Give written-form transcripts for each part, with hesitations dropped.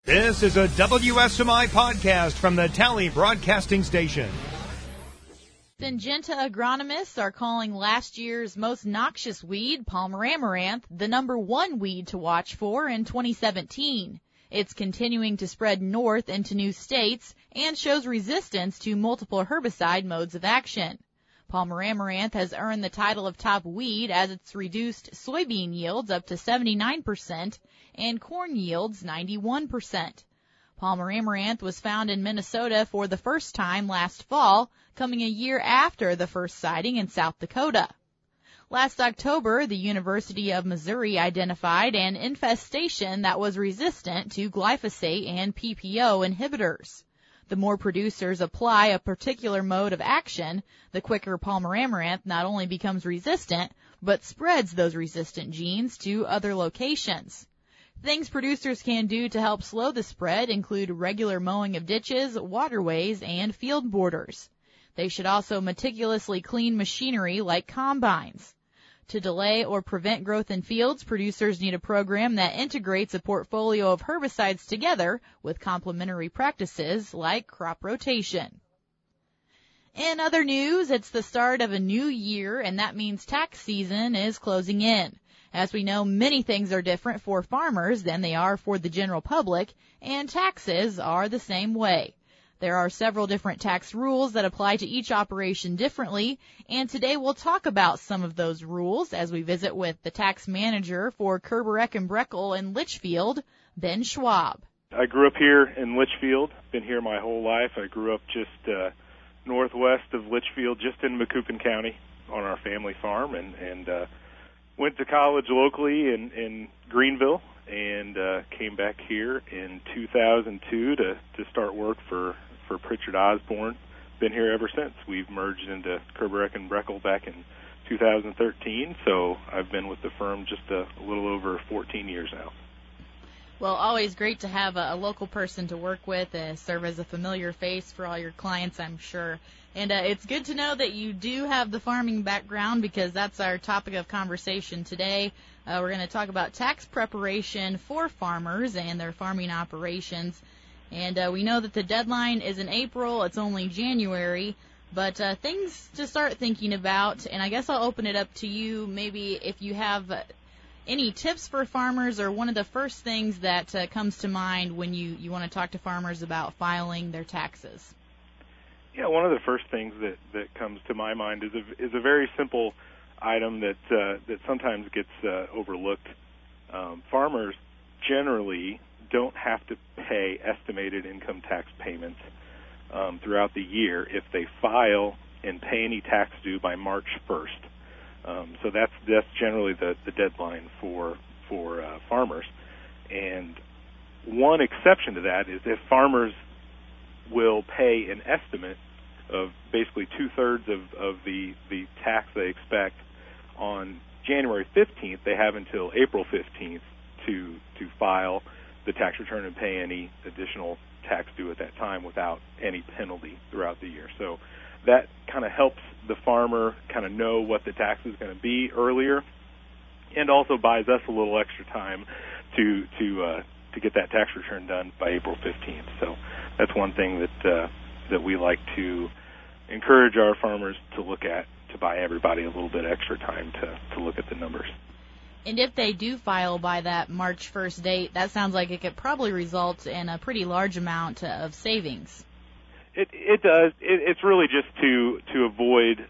This is a WSMI podcast from the Tally Broadcasting Station. Syngenta agronomists are calling last year's most noxious weed, Palmer amaranth, the number one weed to watch for in 2017. It's continuing to spread north into new states and shows resistance to multiple herbicide modes of action. Palmer amaranth has earned the title of top weed as it's reduced soybean yields up to 79% and corn yields 91%. Palmer amaranth was found in Minnesota for the first time last fall, coming a year after the first sighting in South Dakota. Last October, the University of Missouri identified an infestation that was resistant to glyphosate and PPO inhibitors. The more producers apply a particular mode of action, the quicker Palmer amaranth not only becomes resistant, but spreads those resistant genes to other locations. Things producers can do to help slow the spread include regular mowing of ditches, waterways, and field borders. They should also meticulously clean machinery like combines. To delay or prevent growth in fields, producers need a program that integrates a portfolio of herbicides together with complementary practices like crop rotation. In other news, it's the start of a new year, and that means tax season is closing in. As we know, many things are different for farmers than they are for the general public, and taxes are the same way. There are several different tax rules that apply to each operation differently, and today we'll talk about some of those rules as we visit with the tax manager for Kerber-Eck and Breckel in Litchfield, Ben Schwab. I grew up here in Litchfield, been here my whole life. I grew up just northwest of Litchfield, just in Macoupin County on our family farm, and went to college locally in Greenville, and came back here in 2002 to start work for Pritchard Osborne. Been here ever since. We've merged into Kerber-Eck and Breckel back in 2013, so I've been with the firm just a little over 14 years now. Well, always great to have a local person to work with, serve as a familiar face for all your clients, I'm sure. And it's good to know that you do have the farming background, because that's our topic of conversation today. We're going to talk about tax preparation for farmers and their farming operations. And we know that the deadline is in April. It's only January. But things to start thinking about, and I guess I'll open it up to you, maybe if you have any tips for farmers, or one of the first things that comes to mind when you want to talk to farmers about filing their taxes. Yeah, one of the first things that comes to my mind is a very simple item that sometimes gets overlooked. Farmers generally don't have to pay estimated income tax payments throughout the year if they file and pay any tax due by March 1st. So that's generally the deadline for farmers. And one exception to that is if farmers will pay an estimate of basically two-thirds of the tax they expect on January 15th, they have until April 15th to file the tax return and pay any additional tax due at that time without any penalty throughout the year. So that kind of helps the farmer kind of know what the tax is going to be earlier, and also buys us a little extra time to get that tax return done by April 15th. So that's one thing that we like to encourage our farmers to look at, to buy everybody a little bit extra time to look at the numbers. And if they do file by that March 1st date, that sounds like it could probably result in a pretty large amount of savings. It does. It's really just to avoid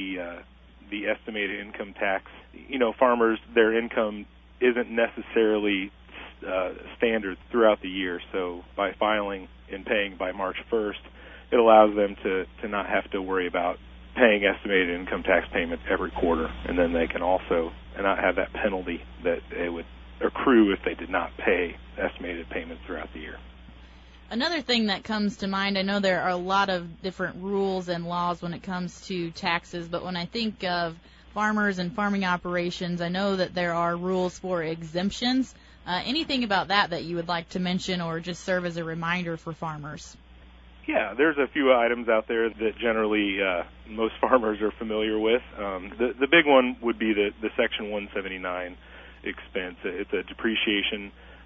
the estimated income tax. You know, farmers, their income isn't necessarily standard throughout the year, so by filing and paying by March 1st, it allows them to not have to worry about paying estimated income tax payments every quarter, and then they can also not have that penalty that it would accrue if they did not pay estimated payments throughout the year. Another thing that comes to mind, I know there are a lot of different rules and laws when it comes to taxes, but when I think of farmers and farming operations, I know that there are rules for exemptions. Anything about that you would like to mention or just serve as a reminder for farmers? Yeah, there's a few items out there that generally most farmers are familiar with. The big one would be the Section 179 expense. It's a depreciation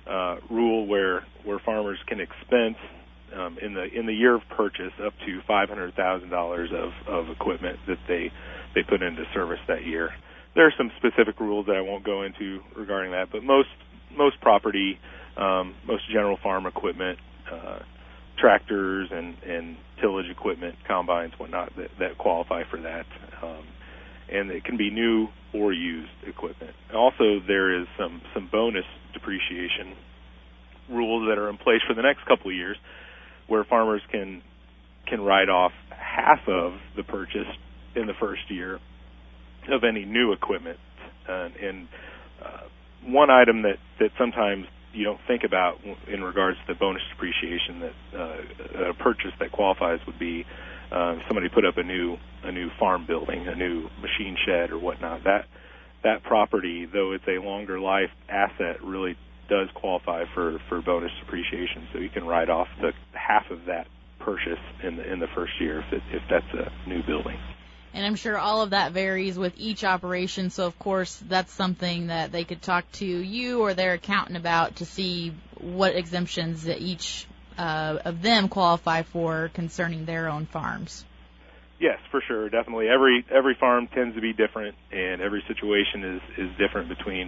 rule where farmers can expense in the year of purchase up to $500,000 of equipment that they put into service that year. There are some specific rules that I won't go into regarding that, but most property, most general farm equipment, tractors and tillage equipment, combines, whatnot, that qualify for that. And it can be new or used equipment. Also, there is some bonus depreciation rules that are in place for the next couple of years, where farmers can write off half of the purchase in the first year of any new equipment. And one item that sometimes you don't think about in regards to the bonus depreciation, that a purchase that qualifies would be somebody put up a new farm building, a new machine shed or whatnot. That property, though it's a longer life asset, really does qualify for bonus depreciation. So you can write off the half of that purchase in the first year if that's a new building. And I'm sure all of that varies with each operation, so of course that's something that they could talk to you or their accountant about to see what exemptions that each of them qualify for concerning their own farms. Yes, for sure, definitely. Every farm tends to be different, and every situation is different between,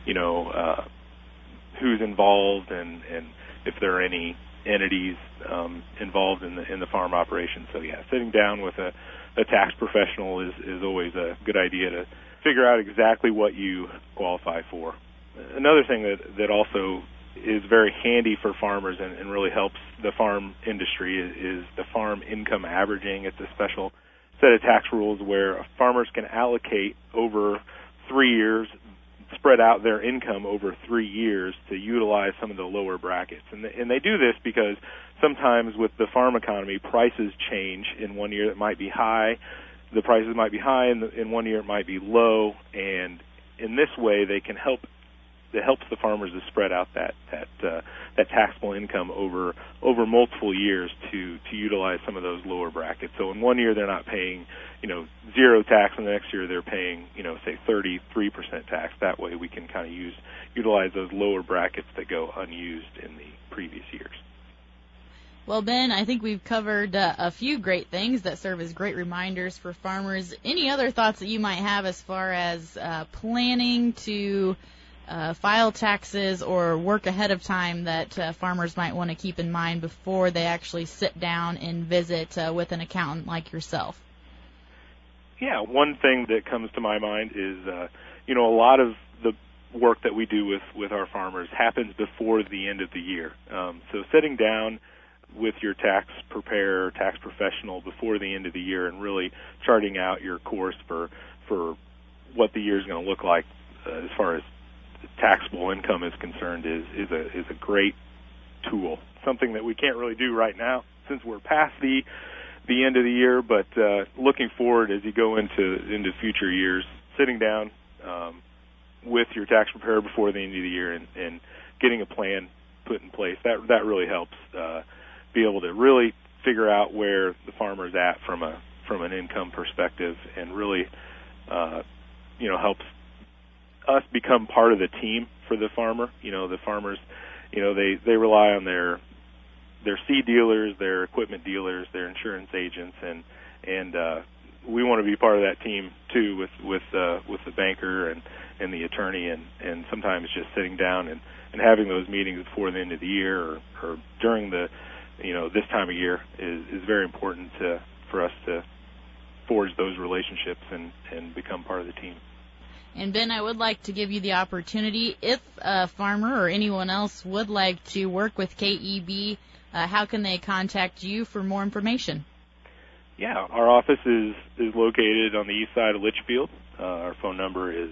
who's involved and if there are any entities involved in the farm operation. So yeah, sitting down with a tax professional is always a good idea to figure out exactly what you qualify for. Another thing that also is very handy for farmers and really helps the farm industry is the farm income averaging. It's a special set of tax rules where farmers can allocate over 3 years, spread out their income over 3 years to utilize some of the lower brackets. And they do this because sometimes with the farm economy, prices change. In 1 year it might be high, the prices might be high, and in 1 year it might be low. And in this way, it helps the farmers to spread out that taxable income over multiple years to utilize some of those lower brackets. So in 1 year they're not paying, zero tax, and the next year they're paying, say 33% tax. That way we can kind of utilize those lower brackets that go unused in the previous years. Well, Ben, I think we've covered a few great things that serve as great reminders for farmers. Any other thoughts that you might have as far as planning to file taxes or work ahead of time that farmers might want to keep in mind before they actually sit down and visit with an accountant like yourself? Yeah, one thing that comes to my mind is, a lot of the work that we do with our farmers happens before the end of the year. So sitting down with your tax preparer, tax professional before the end of the year and really charting out your course for what the year is going to look like as far as taxable income is concerned is a great tool. Something that we can't really do right now since we're past the end of the year, but looking forward as you go into future years, sitting down with your tax preparer before the end of the year and getting a plan put in place, that really helps be able to really figure out where the farmer's at from an income perspective, and really helps us become part of the team for the farmer. The farmers, they rely on their seed dealers, their equipment dealers, their insurance agents, and we want to be part of that team too with the banker and the attorney, and sometimes just sitting down and having those meetings before the end of the year or during the this time of year is very important for us to forge those relationships and become part of the team. And Ben, I would like to give you the opportunity, if a farmer or anyone else would like to work with KEB, how can they contact you for more information? Yeah, our office is located on the east side of Litchfield. Our phone number is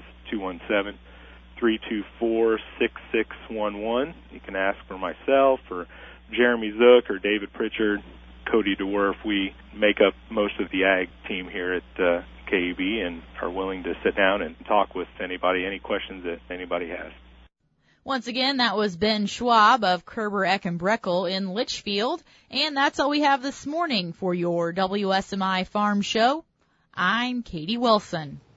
217-324-6611. You can ask for myself or Jeremy Zook or David Pritchard, Cody DeWerf. We make up most of the ag team here at KEB and are willing to sit down and talk with anybody, any questions that anybody has. Once again, that was Ben Schwab of Kerber, Eck & Breckel in Litchfield. And that's all we have this morning for your WSMI Farm Show. I'm Katie Wilson.